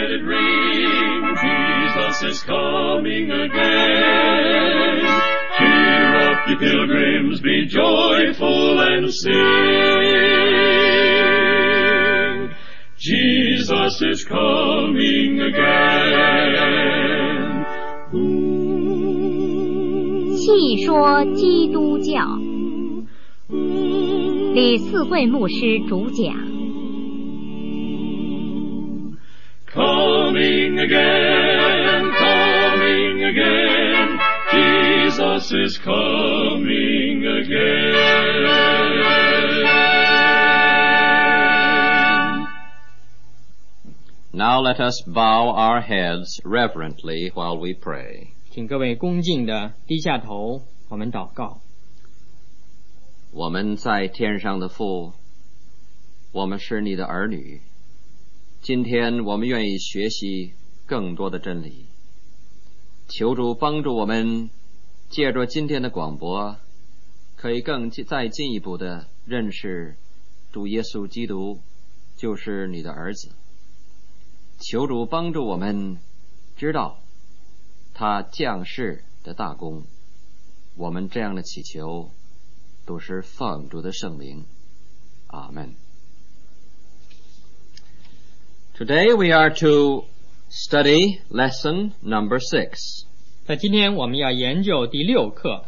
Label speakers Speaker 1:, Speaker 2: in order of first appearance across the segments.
Speaker 1: let it ring, Jesus is coming again. Cheer up, ye pilgrims, be joyful and sing. Jesus is coming again.
Speaker 2: 细说基督教，李四惠牧师主讲。
Speaker 1: Coming again, coming again, Jesus is coming again.
Speaker 3: Now let us bow our heads reverently while we pray.
Speaker 4: 请各位恭敬地低下头，我们祷告。
Speaker 3: 我们在天上的父，我们是你的儿女，今天我们愿意学习更多的真理，求主帮助我们借着今天的广播，可以再进一步的认识主耶稣基督就是你的儿子。求主帮助我们知道他降世的大功，我们这样的祈求都是奉主的圣名，阿们。Today we are to study lesson number 6.
Speaker 4: 在今天我们要研究第6课。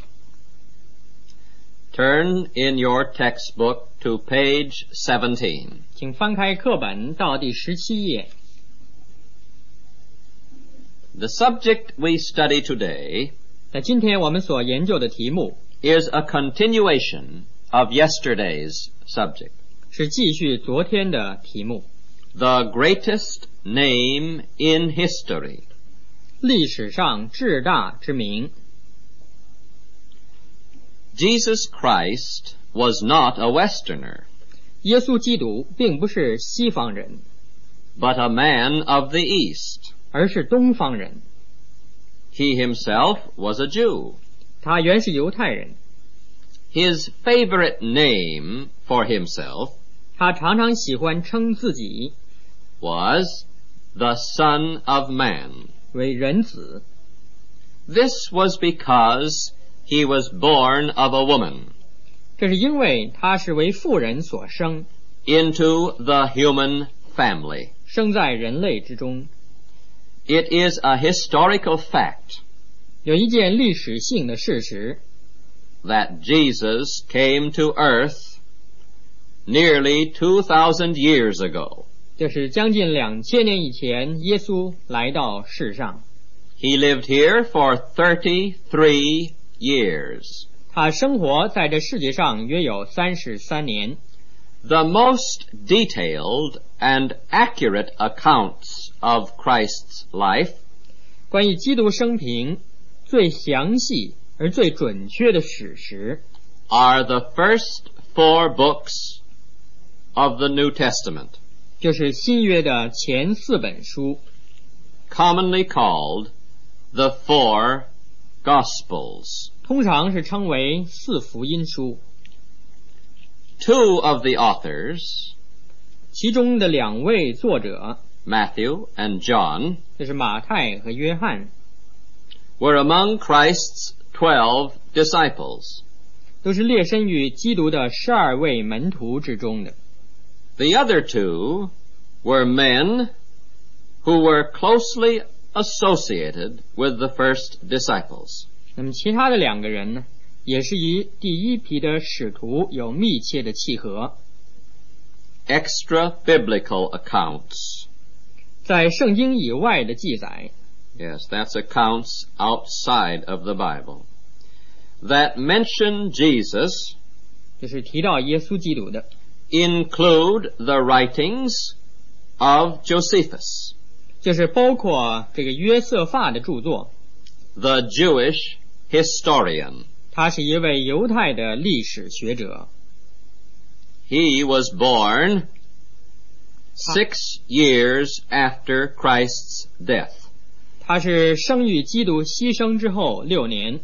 Speaker 3: Turn in your textbook to page 17.
Speaker 4: 请翻开课本到第17页。
Speaker 3: The subject we study today
Speaker 4: 在今天我们所研究的题目
Speaker 3: is a continuation of yesterday's subject.
Speaker 4: 是继续昨天的题目。
Speaker 3: The greatest name in history.
Speaker 4: 历史上至大之名。
Speaker 3: Jesus Christ was not a Westerner.
Speaker 4: 耶稣基督并不是西方人，
Speaker 3: but a man of the East.
Speaker 4: 而是东方人。
Speaker 3: He himself was a Jew.
Speaker 4: 他原是犹太人。
Speaker 3: His favorite name for himself
Speaker 4: 他常常喜欢称自己
Speaker 3: was the Son of Man.
Speaker 4: 为人子。
Speaker 3: This was because he was born of a woman.
Speaker 4: 这是因为他是为妇人所生
Speaker 3: into the human family.
Speaker 4: 生在人类之中。
Speaker 3: It is a historical fact
Speaker 4: 有一件历史性的事实
Speaker 3: that Jesus came to earth nearly 2,000 years ago.
Speaker 4: 就是将近2000年以前耶稣来到世上。
Speaker 3: He lived here for 33 years.
Speaker 4: 他生活在这世界上约有33年。
Speaker 3: The most detailed and accurate accounts of Christ's life
Speaker 4: 关于基督生平最详细而最准确的史实
Speaker 3: are the first 4 books of the New Testament,
Speaker 4: 就是新约的前4本书
Speaker 3: commonly called the 4 Gospels.
Speaker 4: 通常是称为4福音书。
Speaker 3: 2 of the authors,
Speaker 4: 其中的2位作者
Speaker 3: Matthew and John,
Speaker 4: 就是马太和约翰
Speaker 3: were among Christ's 12 disciples.
Speaker 4: 都是列身于基督的12位门徒之中的。
Speaker 3: The other 2 were men who were closely associated with the first disciples.
Speaker 4: 那么其他的2个人呢，也是与第一批的使徒有密切的契合。
Speaker 3: Extra biblical accounts.
Speaker 4: 在圣经以外的记载
Speaker 3: Yes, that's accounts outside of the Bible that mention Jesus
Speaker 4: 就是提到耶稣基督的
Speaker 3: include the writings of Josephus,
Speaker 4: 就是包括这个约瑟法的著作
Speaker 3: the Jewish historian.
Speaker 4: 他是一位犹太的历史学者。
Speaker 3: He was born 6 years after Christ's death.
Speaker 4: 他是生于基督牺牲之后6年。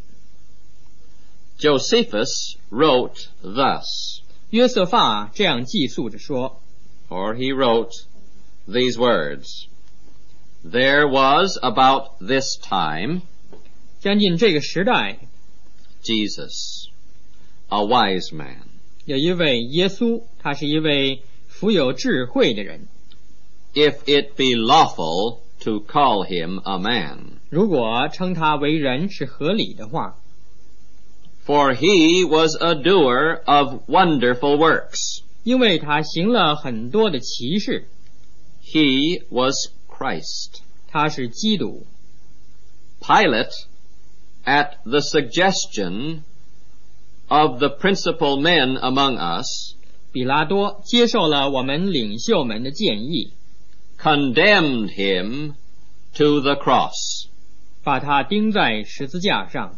Speaker 3: Josephus wrote thus,
Speaker 4: 约瑟法这样记述着说
Speaker 3: or he wrote these words, There was about this time
Speaker 4: 将近这个时代，
Speaker 3: Jesus, a wise man.
Speaker 4: 有一位耶稣，他是一位富有智慧的人。
Speaker 3: If it be lawful to call him a man,
Speaker 4: 如果称他为人是合理的话，
Speaker 3: for he was a doer of wonderful works.
Speaker 4: 因为他行了很多的奇事，
Speaker 3: He was Christ.
Speaker 4: 他是基督。
Speaker 3: Pilate, at the suggestion of the principal men among us,
Speaker 4: 比拉多接受了我们领袖们的建议，
Speaker 3: condemned him to the cross.
Speaker 4: 把他钉在十字架上。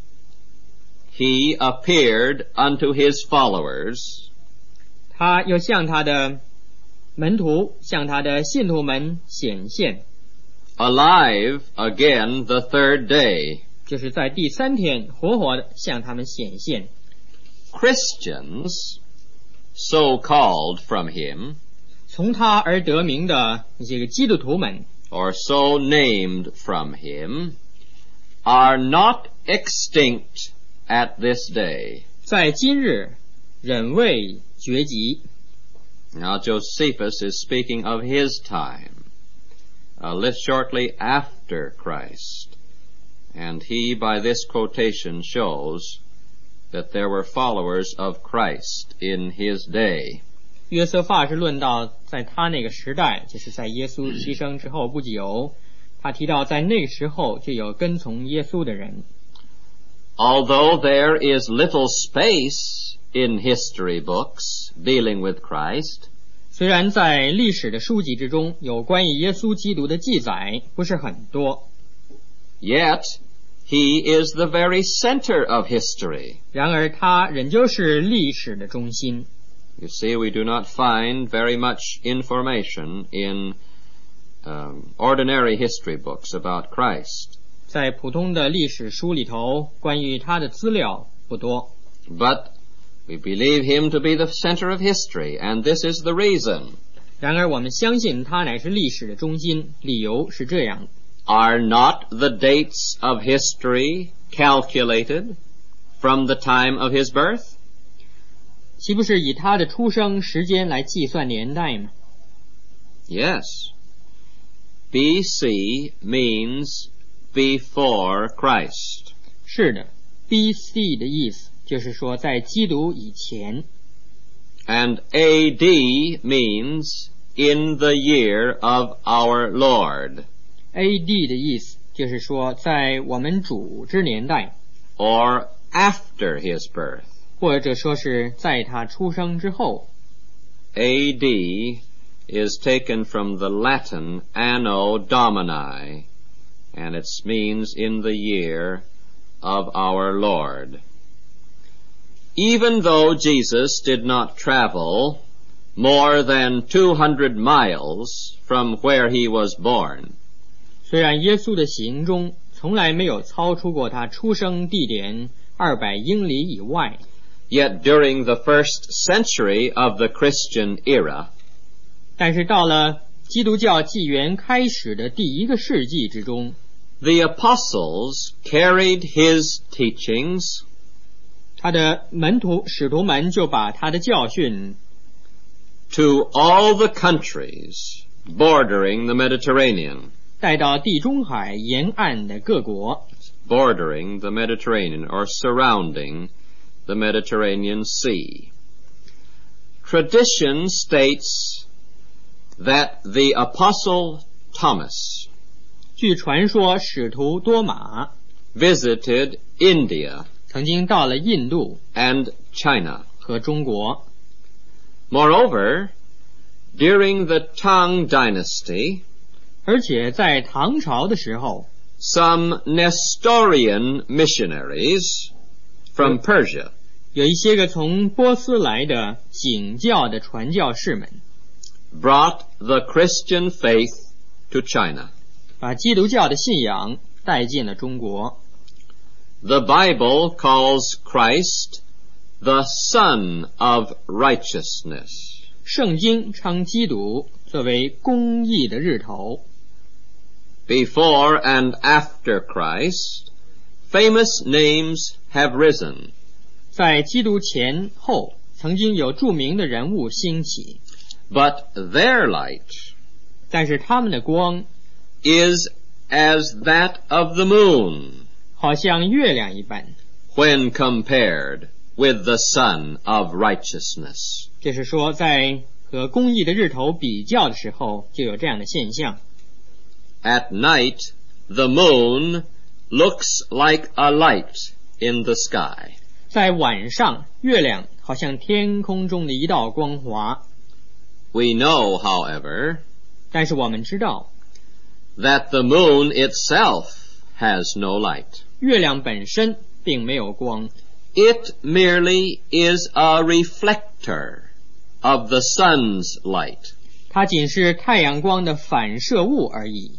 Speaker 3: He appeared unto his followers,
Speaker 4: 他又向他的门徒，向他的信徒们显现，
Speaker 3: alive again the third day.
Speaker 4: 就是在第三天活活的向他们显现。
Speaker 3: Christians, so called from him,
Speaker 4: 从他而得名的这个基督徒们，
Speaker 3: or so named from him, are not extinct at this day.
Speaker 4: 在今日仍未绝迹。
Speaker 3: Now Josephus is speaking of his time, lived shortly after Christ, and he by this quotation shows that there were followers of Christ in his day.
Speaker 4: 约瑟法是论到在他那个时代，就是在耶稣牺牲之后不久，他提到在那个时候就有跟从耶稣的人。
Speaker 3: Although there is little space in history books dealing with Christ,
Speaker 4: 虽然在历史的书籍之中有关于耶稣基督的记载不是很多，
Speaker 3: yet he is the very center of history.
Speaker 4: 然而他仍旧是历史的中心。
Speaker 3: You see, we do not find very much information in ordinary history books about Christ.
Speaker 4: 在普通的历史书里头，关于他的资料不多，
Speaker 3: But we believe him to be the center of history, and this is the reason.
Speaker 4: 然而我们相信他乃是历史的中心，理由是这样：
Speaker 3: Are not the dates of history calculated from the time of his birth?
Speaker 4: 岂不是以他的出生时间来计算年代吗？
Speaker 3: Yes. BC means before Christ.
Speaker 4: 是的 ，B.C. 的意思就是说在基督以前，
Speaker 3: And AD means in the year of our Lord,
Speaker 4: A.D. 的意思就是说在我们主之年代，
Speaker 3: or after his birth.
Speaker 4: 或者说是在他出生之后。
Speaker 3: AD is taken from the Latin Anno Domini, and it means in the year of our Lord. Even though Jesus did not travel more than 200 miles from where he was born,
Speaker 4: 虽然耶稣的行踪从来没有超出过他出生地点200英里以外，
Speaker 3: yet during the first century of the Christian era,
Speaker 4: 但是到了基督教纪元开始的第一个世纪之中，
Speaker 3: the apostles carried his teachings
Speaker 4: 他的门徒使徒们就把他的教训
Speaker 3: to all the countries bordering the Mediterranean.
Speaker 4: 带到地中海沿岸的各国，
Speaker 3: Bordering the Mediterranean or surrounding the Mediterranean Sea. Tradition states that the Apostle Thomas
Speaker 4: 据传说使徒多马
Speaker 3: visited India
Speaker 4: 曾经到了印度
Speaker 3: and China.
Speaker 4: 和中国。
Speaker 3: Moreover, during the Tang dynasty,
Speaker 4: 而且在唐朝的时候，
Speaker 3: some Nestorian missionaries from Persia
Speaker 4: 有一些个从波斯来的景教的传教士们，
Speaker 3: brought the Christian faith to China.
Speaker 4: 把基督教的信仰带进了中国。
Speaker 3: The Bible calls Christ the Son of Righteousness.
Speaker 4: 圣经称基督作为公义的日头。
Speaker 3: Before and after Christ, famous names have risen.
Speaker 4: 在基督前后，曾经有著名的人物兴起，
Speaker 3: But their light
Speaker 4: 但是他们的光
Speaker 3: is as that of the moon
Speaker 4: 好像月亮一般，
Speaker 3: when compared with the sun of righteousness.
Speaker 4: 这是说在和公义的日头比较的时候，就有这样的现象。
Speaker 3: At night, the moon looks like a light in the sky.
Speaker 4: 在晚上，月亮好像天空中的一道光华。
Speaker 3: We know, however,
Speaker 4: 但是我们知道，
Speaker 3: that the moon itself has no light.
Speaker 4: 月亮本身并没有光，
Speaker 3: It merely is a reflector of the sun's light.
Speaker 4: 它仅是太阳光的反射物而已。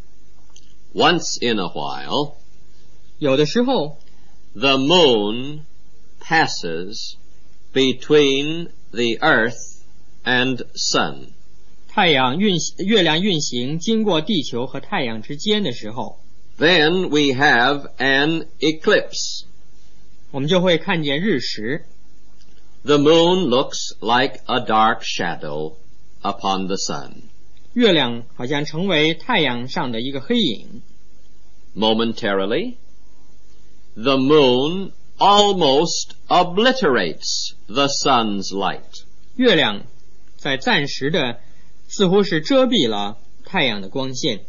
Speaker 3: Once in a while,
Speaker 4: 有的时候，
Speaker 3: the moon passes between the earth and sun.
Speaker 4: 月亮运行经过地球和太阳之间的时候，
Speaker 3: Then we have an eclipse.
Speaker 4: 我们就会看见日食。
Speaker 3: The moon looks like a dark shadow upon the sun.
Speaker 4: 月亮好像成为太阳上的一个黑影。
Speaker 3: Momentarily, the moon almost obliterates the sun's light.
Speaker 4: 月亮在暂时的似乎是遮蔽了太阳的光线，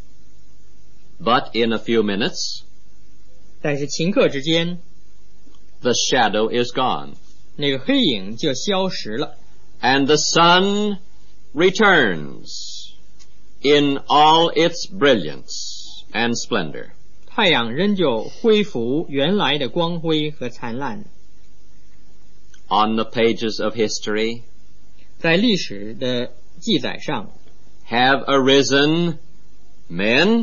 Speaker 3: But in a few minutes,
Speaker 4: 但是顷刻之间，
Speaker 3: the shadow is gone,
Speaker 4: 那个黑影就消失了，
Speaker 3: and the sun returns in all its brilliance and splendor.
Speaker 4: 太阳仍旧恢复原来的光辉和灿烂。
Speaker 3: On the pages of history
Speaker 4: 在历史的记载上，
Speaker 3: have arisen men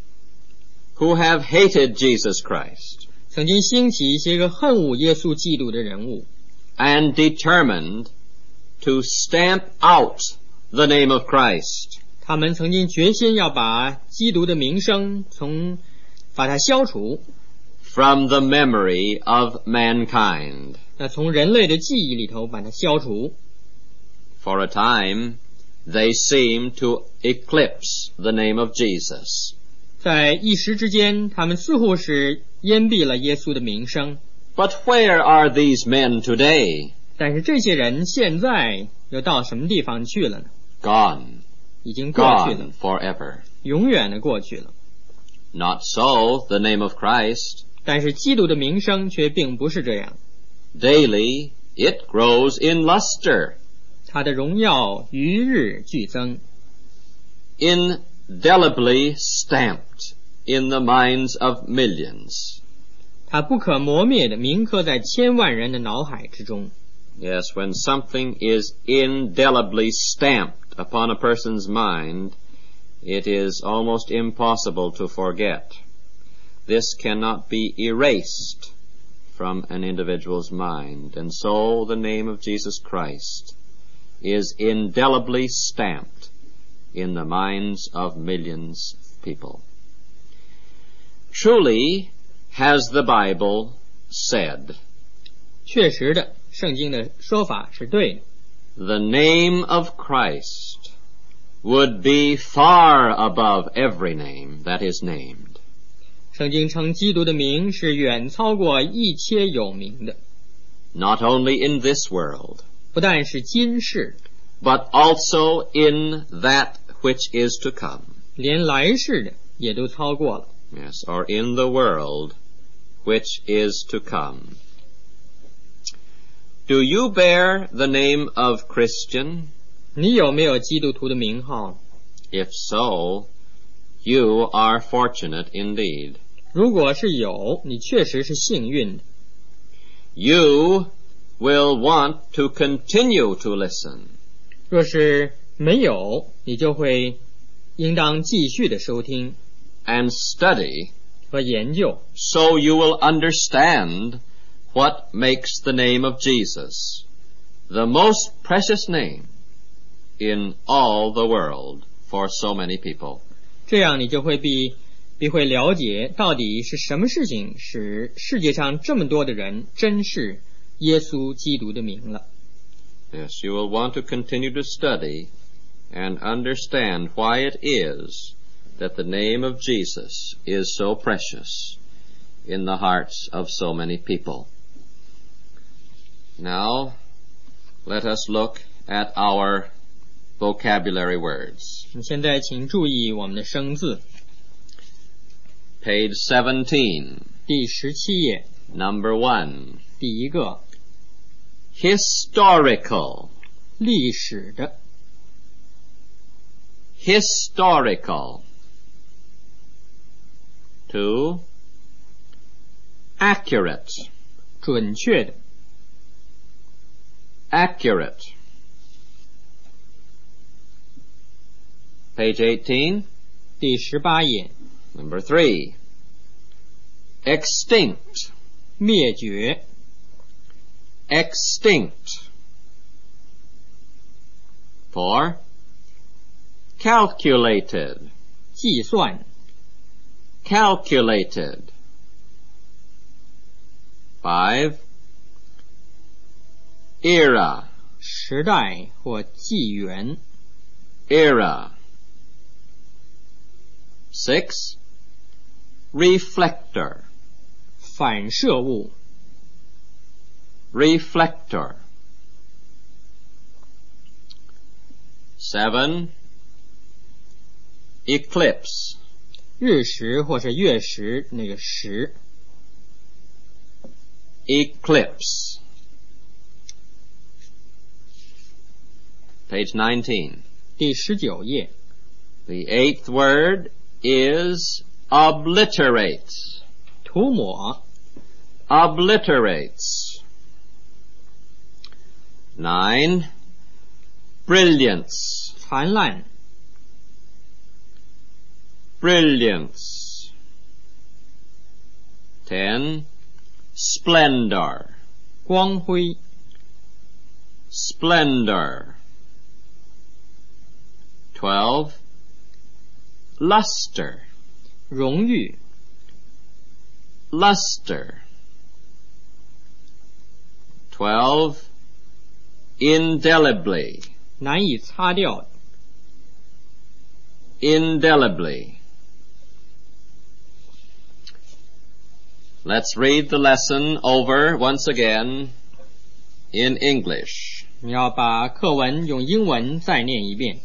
Speaker 3: who have hated Jesus Christ
Speaker 4: 曾经兴起一些个恨恶耶稣基督的人物，
Speaker 3: and determined to stamp out the name of Christ
Speaker 4: 他们曾经决心要把基督的名声把它消除，
Speaker 3: from the memory of mankind.
Speaker 4: 那从人类的记忆里头把它消除。
Speaker 3: For a time, they seem to eclipse the name of Jesus.
Speaker 4: 在一时之间，他们似乎是淹蔽了耶稣的名声，
Speaker 3: But where are these men today?
Speaker 4: 但是这些人现在又到什么地方去了呢？
Speaker 3: Gone.
Speaker 4: 已经过去了
Speaker 3: Gone，forever.
Speaker 4: 永远的过去了。
Speaker 3: Not so, the name of Christ.
Speaker 4: 但是基督的名声却并不是这样，
Speaker 3: Daily, it grows in luster,
Speaker 4: 他的荣耀与日俱增，
Speaker 3: indelibly stamped in the minds of millions.
Speaker 4: 他不可磨灭的铭刻在千万人的脑海之中。
Speaker 3: Yes, when something is indelibly stamped upon a person's mind, it is almost impossible to forget. This cannot be erased from an individual's mind, and so the name of Jesus Christ is indelibly stamped in the minds of millions of people. Truly has the Bible said,
Speaker 4: 确实的，圣经的说法是对的。
Speaker 3: the name of Christ would be far above every name that is named.
Speaker 4: 圣经称基督的名是远超过一切有名的，
Speaker 3: Not only in this world,
Speaker 4: 不但是今世，
Speaker 3: but also in that which is to come.
Speaker 4: 连来世的也都超过了。
Speaker 3: Yes, or in the world which is to come. Do you bear the name of Christian?
Speaker 4: 你有没有基督徒的名号？
Speaker 3: If so, you are fortunate indeed.
Speaker 4: 如果是有，你确实是幸运的。
Speaker 3: You will want to continue to listen.
Speaker 4: 若是没有，你就会应当继续的收听
Speaker 3: and study
Speaker 4: 和研究，
Speaker 3: so you will understand what makes the name of Jesus the most precious name in all the world for so many people.
Speaker 4: 这样你就会必会了解到底是什么事情使世界上这么多的人珍视耶稣基督的名了。
Speaker 3: Yes, you will want to continue to study and understand why it is that the name of Jesus is so precious in the hearts of so many people. Now, let us look at our vocabulary words.
Speaker 4: 现在请注意我们的生字。
Speaker 3: Page 17.
Speaker 4: 第17页。
Speaker 3: Number 1.
Speaker 4: 第一个。
Speaker 3: Historical.
Speaker 4: 历史的。
Speaker 3: Historical. 2. Accurate.
Speaker 4: 准确的。
Speaker 3: Accurate. Page 18.
Speaker 4: 第18页。
Speaker 3: Number 3. Extinct.
Speaker 4: 灭绝。
Speaker 3: Extinct. 4. Calculated.
Speaker 4: 计算。
Speaker 3: Calculated. 5. Era.
Speaker 4: 时代或纪元。
Speaker 3: Era. 6. Reflector.
Speaker 4: 反射物。
Speaker 3: Reflector. 7. Eclipse.
Speaker 4: 日食或是月食那个食。
Speaker 3: Eclipse. Page 19.
Speaker 4: 第19页。
Speaker 3: The 8th word is obliterate.
Speaker 4: 涂抹。
Speaker 3: Obliterates. 9. Brilliance.
Speaker 4: 灿烂。
Speaker 3: Brilliance. 10. Splendor.
Speaker 4: 光辉。
Speaker 3: Splendor. 12. Luster.
Speaker 4: 荣誉。
Speaker 3: Luster. 12. Indelibly.
Speaker 4: 难以擦掉。
Speaker 3: Indelibly. Let's read the lesson over once again in English.
Speaker 4: 你要把课文用英文再念一遍。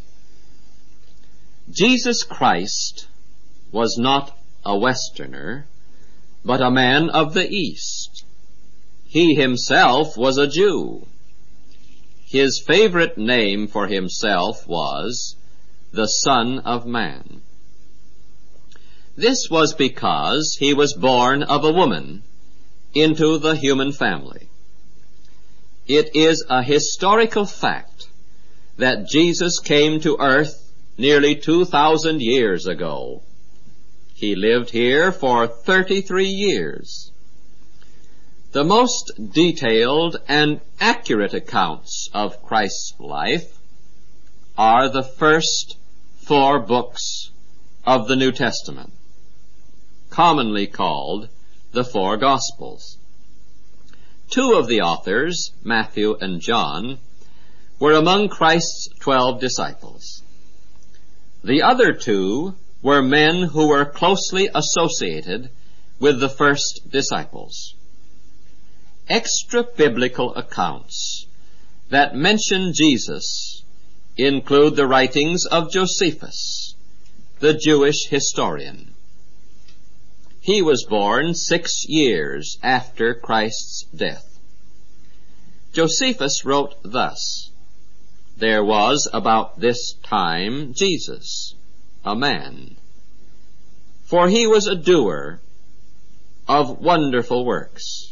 Speaker 3: Jesus Christ was not a Westerner, but a man of the East. He himself was a Jew. His favorite name for himself was the Son of Man. This was because he was born of a woman into the human family. It is a historical fact that Jesus came to earth nearly 2,000 years ago. He lived here for 33 years. The most detailed and accurate accounts of Christ's life are the first 4 books of the New Testament, commonly called the 4 Gospels. 2 of the authors, Matthew and John, were among Christ's 12 disciples. The other 2 were men who were closely associated with the first disciples. Extra-biblical accounts that mention Jesus include the writings of Josephus, the Jewish historian. He was born 6 years after Christ's death. Josephus wrote thus, "There was about this time Jesus, a man, for he was a doer of wonderful works.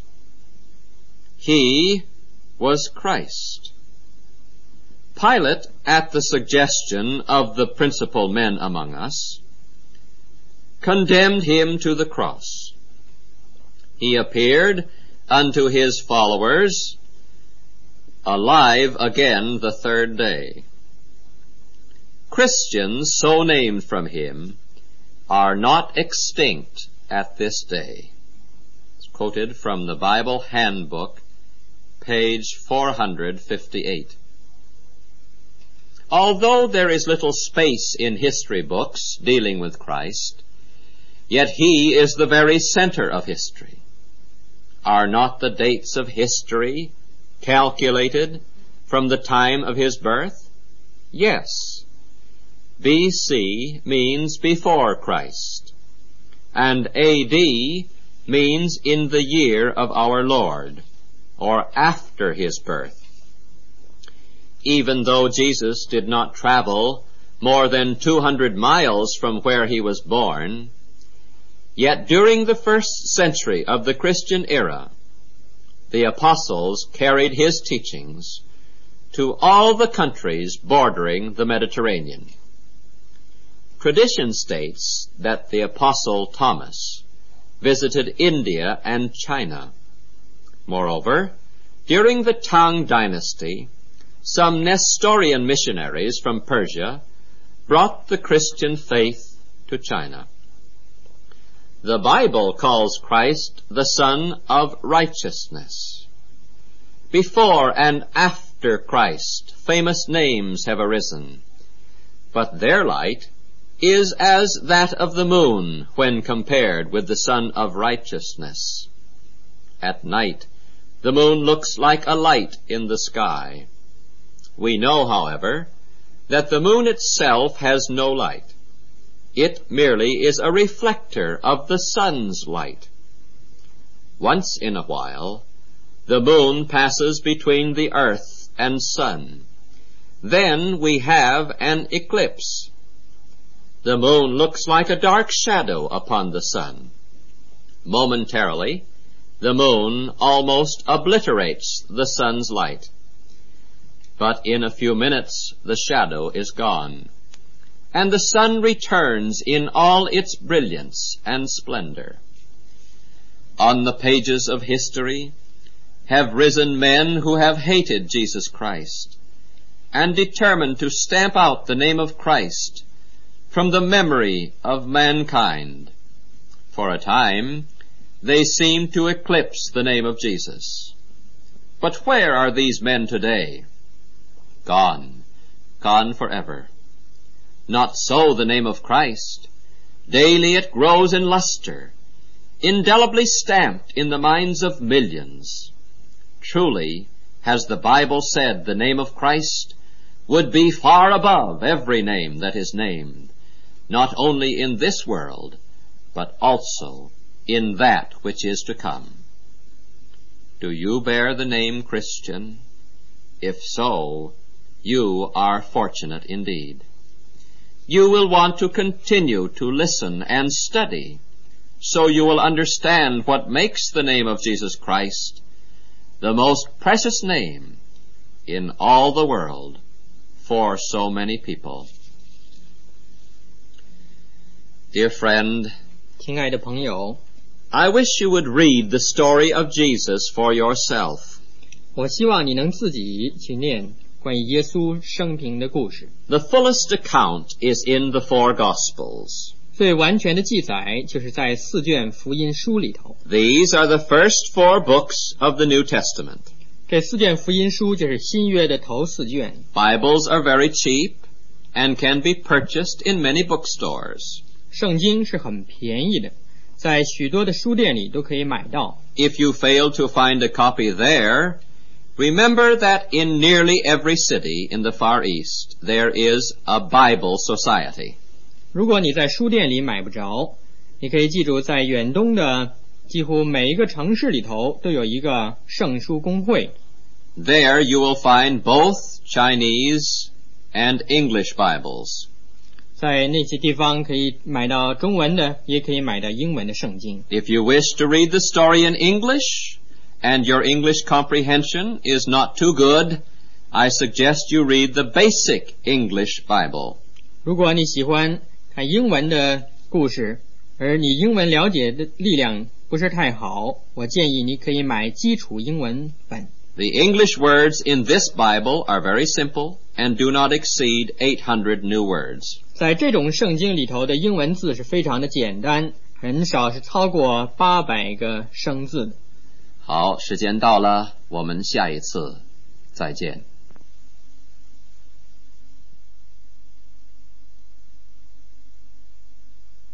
Speaker 3: He was Christ." Pilate, at the suggestion of the principal men among us, condemned him to the cross. He appeared unto his followers alive again the 3rd day. Christians so named from him are not extinct at this day. It's quoted from the Bible Handbook, page 458. Although there is little space in history books dealing with Christ, yet he is the very center of history. Are not the dates of history calculated from the time of his birth? Yes. BC means before Christ, and AD means in the year of our Lord, or after his birth. Even though Jesus did not travel more than 200 miles from where he was born, yet during the first century of the Christian era, the apostles carried his teachings to all the countries bordering the Mediterranean. Tradition states that the apostle Thomas visited India and China. Moreover, during the Tang dynasty, some Nestorian missionaries from Persia brought the Christian faith to China. The Bible calls Christ the Son of Righteousness. Before and after Christ, famous names have arisen, but their light is as that of the moon when compared with the Son of Righteousness. At night, the moon looks like a light in the sky. We know, however, that the moon itself has no light. It merely is a reflector of the sun's light. Once in a while, the moon passes between the earth and sun. Then we have an eclipse. The moon looks like a dark shadow upon the sun. Momentarily, the moon almost obliterates the sun's light. But in a few minutes, the shadow is gone, and the sun returns in all its brilliance and splendor. On the pages of history have risen men who have hated Jesus Christ and determined to stamp out the name of Christ from the memory of mankind. For a time, they seemed to eclipse the name of Jesus. But where are these men today? Gone forever. Not so the name of Christ. Daily it grows in luster, indelibly stamped in the minds of millions. Truly, has the Bible said the name of Christ would be far above every name that is named, not only in this world, but also in that which is to come. Do you bear the name Christian? If so, you are fortunate indeed. You will want to continue to listen and study, so you will understand what makes the name of Jesus Christ the most precious name in all the world for so many people. Dear friend,
Speaker 4: 亲爱的朋友，
Speaker 3: I wish you would read the story of Jesus for yourself.
Speaker 4: 我希望你能自己去念关于耶稣生平的故事。
Speaker 3: The fullest account is in the four Gospels.
Speaker 4: 最完全的记载就是在4卷福音书里头。
Speaker 3: These are the first 4 books of the New Testament.
Speaker 4: 这4卷福音书就是新约的头4卷。
Speaker 3: Bibles are very cheap and can be purchased in many bookstores.
Speaker 4: 圣经是很便宜的，在许多的书店里都可以买到。
Speaker 3: If you fail to find a copy there, remember that in nearly every city in the Far East there is a Bible Society.
Speaker 4: 如果你在书店里买不着，你可以记住，在远东的几乎每一个城市里头都有一个圣书公会。
Speaker 3: There you will find both Chinese and English Bibles.
Speaker 4: 在那些地方可以买到中文的，也可以买到英文的圣经。
Speaker 3: If you wish to read the story in English and your English comprehension is not too good, I suggest you read the basic English Bible.
Speaker 4: 如果你喜欢看英文的故事，而你英文了解的力量不是太好，我建议你可以买基础英文本。
Speaker 3: The English words in this Bible are very simple and do not exceed 800 new words.
Speaker 4: 在这种圣经里头的英文字是非常的简单，很少是超过800个生字的。
Speaker 3: 好，时间到了，我们下一次再见。